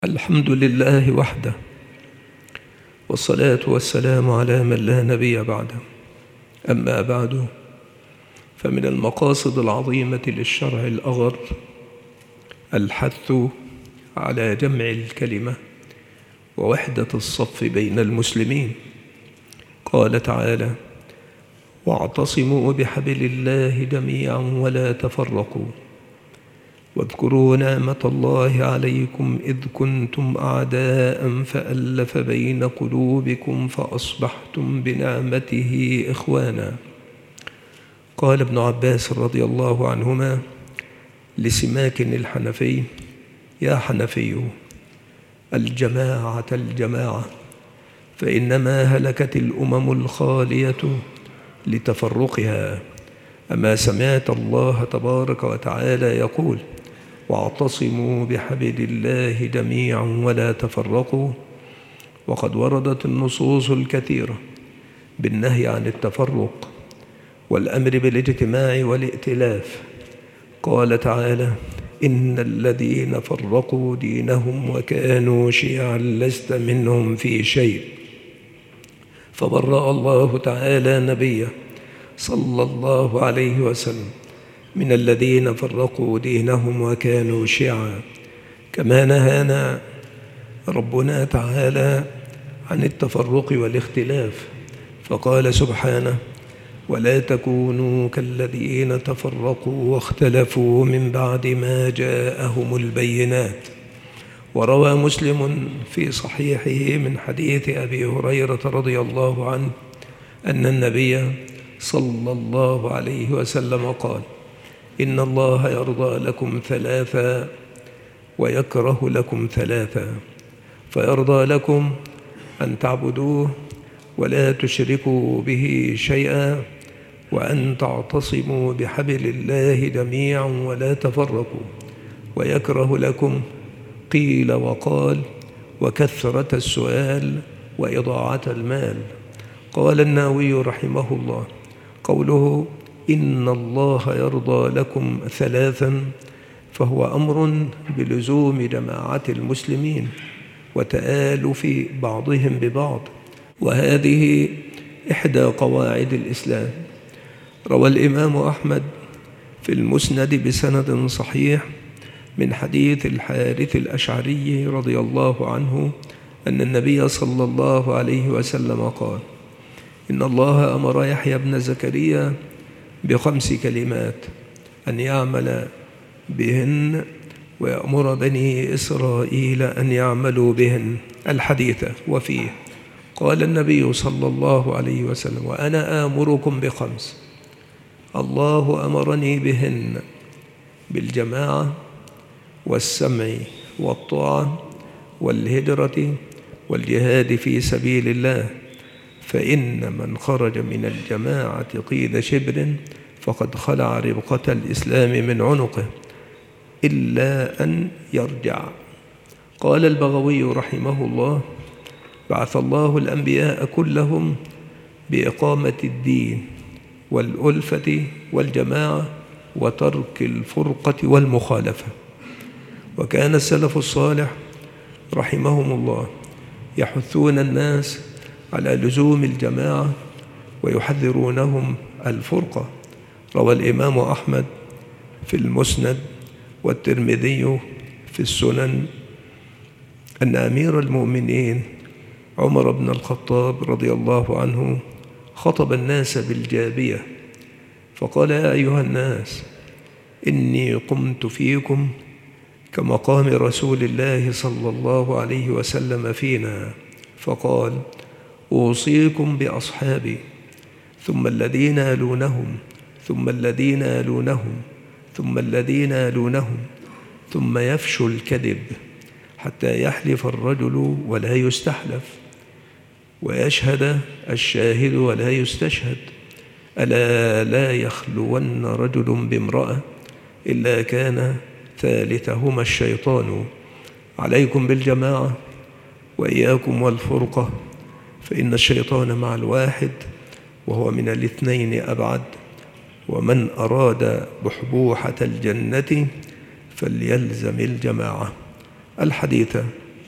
الحمد لله وحده، والصلاة والسلام على من لا نبي بعده. أما بعد، فمن المقاصد العظيمة للشرع الأغر الحث على جمع الكلمة ووحدة الصف بين المسلمين. قال تعالى: واعتصموا بحبل الله جميعا ولا تفرقوا واذكروا نعمة الله عليكم إذ كنتم أعداء فألف بين قلوبكم فأصبحتم بنعمته إخوانا. قال ابن عباس رضي الله عنهما لسماك الحنفي: يا حنفي، الجماعة الجماعة، فإنما هلكت الأمم الخالية لتفرقها. أما سمعت الله تبارك وتعالى يقول: واعتصموا بحبل الله جميعا ولا تفرقوا؟ وقد وردت النصوص الكثيرة بالنهي عن التفرق والأمر بالاجتماع والائتلاف. قال تعالى: إن الذين فرقوا دينهم وكانوا شيعا لست منهم في شيء. فبرأ الله تعالى نبيه صلى الله عليه وسلم من الذين فرقوا دينهم وكانوا شيعا. كما نهانا ربنا تعالى عن التفرق والاختلاف، فقال سبحانه: ولا تكونوا كالذين تفرقوا واختلفوا من بعد ما جاءهم البينات. وروى مسلم في صحيحه من حديث أبي هريرة رضي الله عنه أن النبي صلى الله عليه وسلم قال: إن الله يرضى لكم ثلاثا ويكره لكم ثلاثا، فيرضى لكم أن تعبدوه ولا تشركوا به شيئا، وأن تعتصموا بحبل الله جميعا ولا تفرقوا. ويكره لكم قيل وقال وكثرة السؤال وإضاعة المال. قال النووي رحمه الله: قوله إن الله يرضى لكم ثلاثا فهو أمر بلزوم جماعة المسلمين وتآلف بعضهم ببعض، وهذه إحدى قواعد الإسلام. روى الإمام أحمد في المسند بسند صحيح من حديث الحارث الأشعري رضي الله عنه أن النبي صلى الله عليه وسلم قال: إن الله أمر يحيى بن زكريا ب5 كلمات أن يعمل بهن ويأمر بني إسرائيل أن يعملوا بهن. الحديث وفيه قال النبي صلى الله عليه وسلم: وأنا آمركم ب5 الله أمرني بهن: بالجماعة والسمع والطاعة والهجرة والجهاد في سبيل الله، فإن من خرج من الجماعة قيد شبر فقد خلع ربقة الإسلام من عنقه إلا أن يرجع. قال البغوي رحمه الله: بعث الله الأنبياء كلهم بإقامة الدين والألفة والجماعة وترك الفرقة والمخالفة. وكان السلف الصالح رحمهم الله يحثون الناس على لزوم الجماعة ويحذرونهم الفرقة. روى الإمام أحمد في المسند والترمذي في السنن أن أمير المؤمنين عمر بن الخطاب رضي الله عنه خطب الناس بالجابية فقال: يا أيها الناس، إني قمت فيكم كمقام رسول الله صلى الله عليه وسلم فينا، فقال: أوصيكم بأصحابي ثم الذين يلونهم ثم الذين يلونهم ثم الذين يلونهم، ثم يفشو الكذب حتى يحلف الرجل ولا يستحلف، ويشهد الشاهد ولا يستشهد، ألا لا يخلون رجل بامرأة إلا كان ثالثهما الشيطان. عليكم بالجماعة وإياكم والفرقة، فإن الشيطان مع الواحد وهو من الاثنين أبعد، ومن أراد بحبوحة الجنة فليلزم الجماعة. الحديث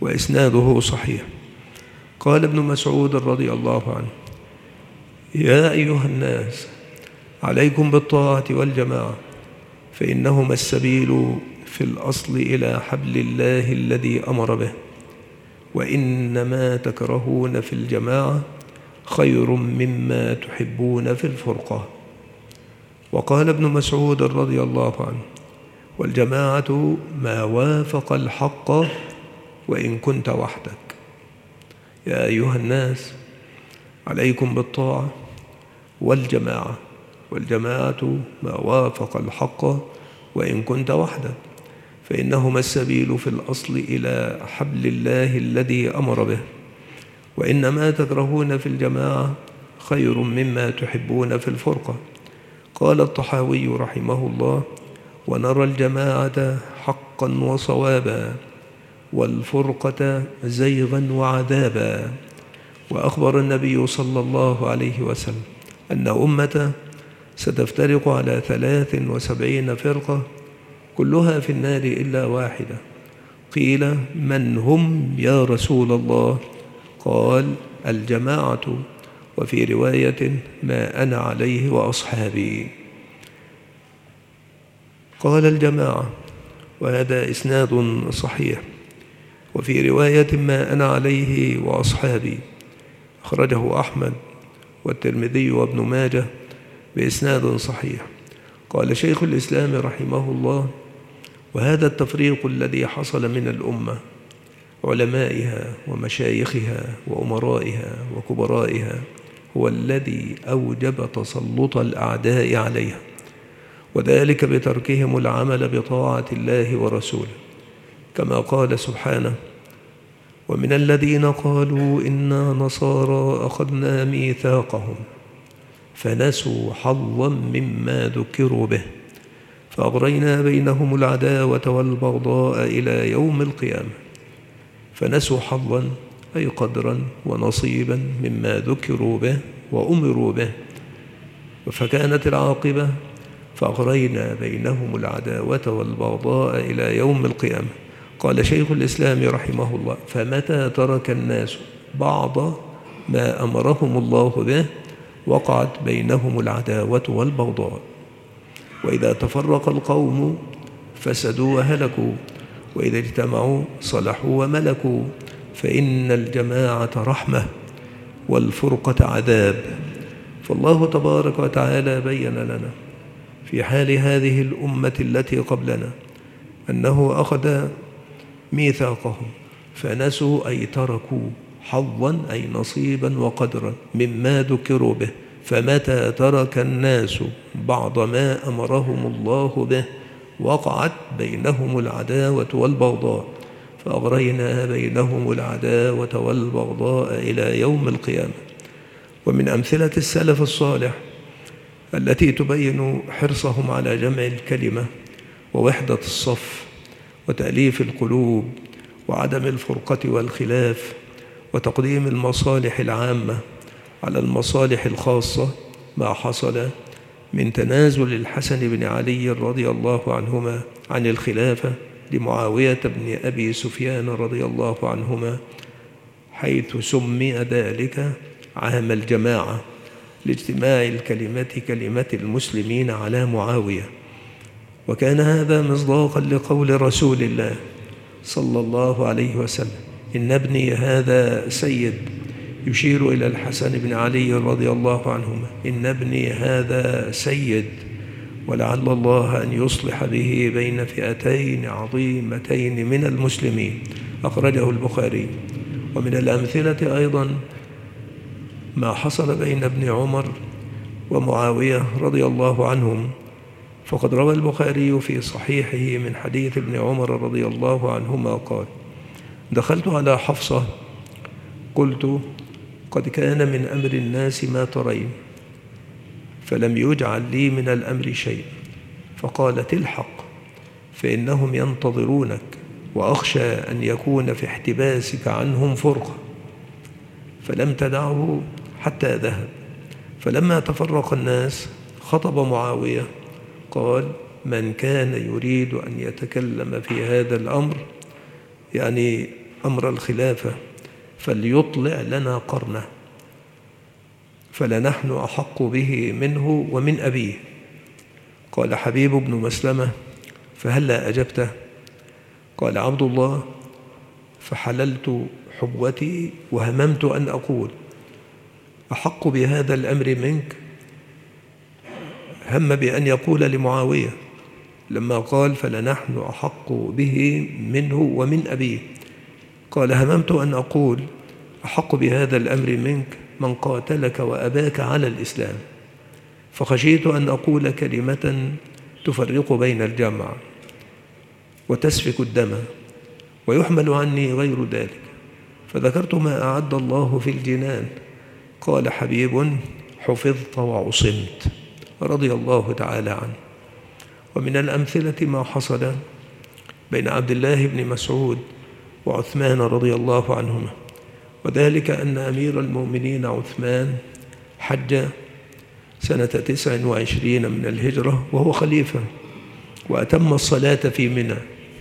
وإسناده صحيح. قال ابن مسعود رضي الله عنه: يا أيها الناس، عليكم بالطاعة والجماعة، فإنهما السبيل في الأصل إلى حبل الله الذي أمر به، وإنما تكرهون في الجماعة خير مما تحبون في الفرقة. وقال ابن مسعود رضي الله عنه: والجماعة ما وافق الحق وإن كنت وحدك. يا أيها الناس، عليكم بالطاعة والجماعة، والجماعة ما وافق الحق وإن كنت وحدك، فإنهما السبيل في الأصل إلى حبل الله الذي أمر به، وإنما تكرهون في الجماعة خير مما تحبون في الفرقة. قال الطحاوي رحمه الله: ونرى الجماعة حقا وصوابا، والفرقة زيغا وعذابا. وأخبر النبي صلى الله عليه وسلم أن أمته ستفترق على 73 فرقة كلها في النار إلا واحدة. قيل: من هم يا رسول الله؟ قال: الجماعة، وفي رواية: ما أنا عليه وأصحابي. قال الجماعة، وهذا إسناد صحيح، وفي رواية: ما أنا عليه وأصحابي، أخرجه أحمد والترمذي وابن ماجه بإسناد صحيح. قال شيخ الإسلام رحمه الله: وهذا التفريق الذي حصل من الأمة، علمائها ومشايخها وأمرائها وكبرائها، هو الذي أوجب تسلط الأعداء عليها، وذلك بتركهم العمل بطاعة الله ورسوله، كما قال سبحانه: ومن الذين قالوا إنا نصارى أخذنا ميثاقهم فنسوا حظا مما ذكروا به فأغرينا بينهم العداوة والبغضاء إلى يوم القيامة. فنسوا حظا أي قدرا ونصيبا مما ذكروا به وأمروا به، فكانت العاقبة فأغرينا بينهم العداوة والبغضاء إلى يوم القيامة. قال شيخ الإسلام رحمه الله: فمتى ترك الناس بعض ما أمرهم الله به وقعت بينهم العداوة والبغضاء. وإذا تفرق القوم فسدوا وهلكوا، وإذا اجتمعوا صلحوا وملكوا، فإن الجماعة رحمة والفرقة عذاب. فالله تبارك وتعالى بين لنا في حال هذه الأمة التي قبلنا أنه أخذ ميثاقهم فنسوا أي تركوا حظا أي نصيبا وقدرا مما ذكروا به. فمتى ترك الناس بعض ما أمرهم الله به وقعت بينهم العداوة والبغضاء فأغرينا بينهم العداوة والبغضاء إلى يوم القيامة. ومن أمثلة السلف الصالح التي تبين حرصهم على جمع الكلمة ووحدة الصف وتأليف القلوب وعدم الفرقة والخلاف وتقديم المصالح العامة على المصالح الخاصة، ما حصل من تنازل الحسن بن علي رضي الله عنهما عن الخلافة لمعاوية بن أبي سفيان رضي الله عنهما، حيث سمي ذلك عام الجماعة لاجتماع كلمة المسلمين على معاوية. وكان هذا مصداقا لقول رسول الله صلى الله عليه وسلم: إن ابني هذا سيد، يشير إلى الحسن بن علي رضي الله عنهما: إن ابني هذا سيد، ولعل الله أن يصلح به بين فئتين عظيمتين من المسلمين. أخرجه البخاري. ومن الأمثلة أيضا ما حصل بين ابن عمر ومعاوية رضي الله عنهم، فقد روى البخاري في صحيحه من حديث ابن عمر رضي الله عنهما قال: دخلت على حفصة قلت: قد كان من أمر الناس ما ترين، فلم يجعل لي من الأمر شيء. فقالت: الحق، فإنهم ينتظرونك، وأخشى أن يكون في احتباسك عنهم فرقة. فلم تدعه حتى ذهب. فلما تفرق الناس خطب معاوية قال: من كان يريد أن يتكلم في هذا الأمر، يعني أمر الخلافة فليطلع لنا قرنه، فلنحن أحق به منه ومن أبيه. قال حبيب بن مسلمة: فهلا أجبته؟ قال عبد الله: فحللت حبوتي وهممت أن أقول أحق بهذا الأمر منك. هم بأن يقول لمعاوية لما قال فلنحن أحق به منه ومن أبيه، قال هممت أن أقول أحق بهذا الأمر منك من قاتلك وأباك على الإسلام، فخشيت أن أقول كلمة تفرق بين الجمع وتسفك الدم ويحمل عني غير ذلك، فذكرت ما أعد الله في الجنان. قال حبيب: حفظت وعصمت، رضي الله تعالى عنه. ومن الأمثلة ما حصل بين عبد الله بن مسعود وعثمان رضي الله عنهما، وذلك أن أمير المؤمنين عثمان حج سنة 29 من الهجرة وهو خليفة، وأتم الصلاة في منى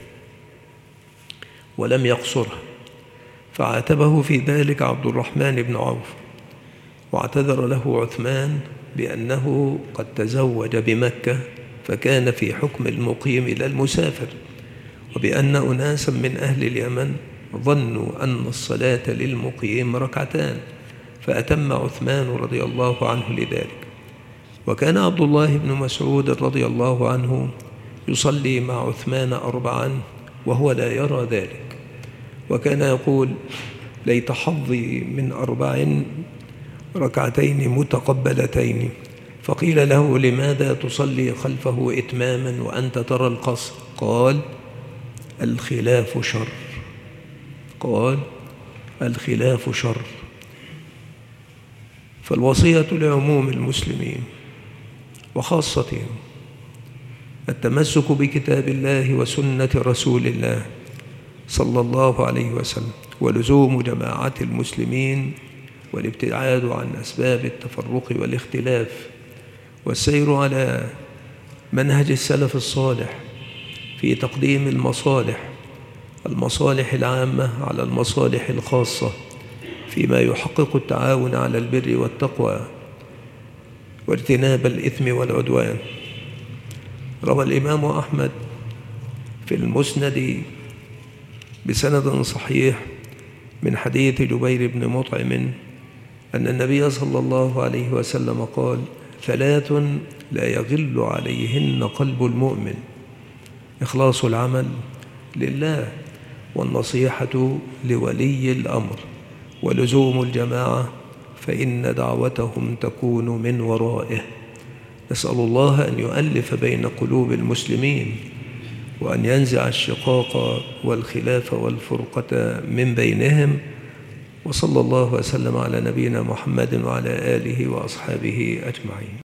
ولم يقصرها، فعاتبه في ذلك عبد الرحمن بن عوف، واعتذر له عثمان بأنه قد تزوج بمكة فكان في حكم المقيم إلى المسافر، وبأن أناسا من أهل اليمن ظنوا أن الصلاة للمقيم ركعتان، فأتم عثمان رضي الله عنه لذلك. وكان عبد الله بن مسعود رضي الله عنه يصلي مع عثمان 4 وهو لا يرى ذلك، وكان يقول: ليت حظي من 4 ركعتين متقبلتين. فقيل له: لماذا تصلي خلفه إتماما وأنت ترى القصر؟ قال: الخلاف شر. قال: الخلاف شر. فالوصية لعموم المسلمين وخاصتهم التمسك بكتاب الله وسنة رسول الله صلى الله عليه وسلم، ولزوم جماعة المسلمين، والابتعاد عن أسباب التفرق والاختلاف، والسير على منهج السلف الصالح في تقديم المصالح العامة على المصالح الخاصة فيما يحقق التعاون على البر والتقوى واجتناب الإثم والعدوان. روى الإمام أحمد في المسند بسند صحيح من حديث جبير بن مطعم أن النبي صلى الله عليه وسلم قال: 3 لا يغل عليهن قلب المؤمن: إخلاص العمل لله، والنصيحة لولي الأمر، ولزوم الجماعة فإن دعوتهم تكون من ورائه. نسأل الله أن يؤلف بين قلوب المسلمين، وأن ينزع الشقاق والخلاف والفرقة من بينهم. وصلى الله وسلم على نبينا محمد وعلى آله وأصحابه أجمعين.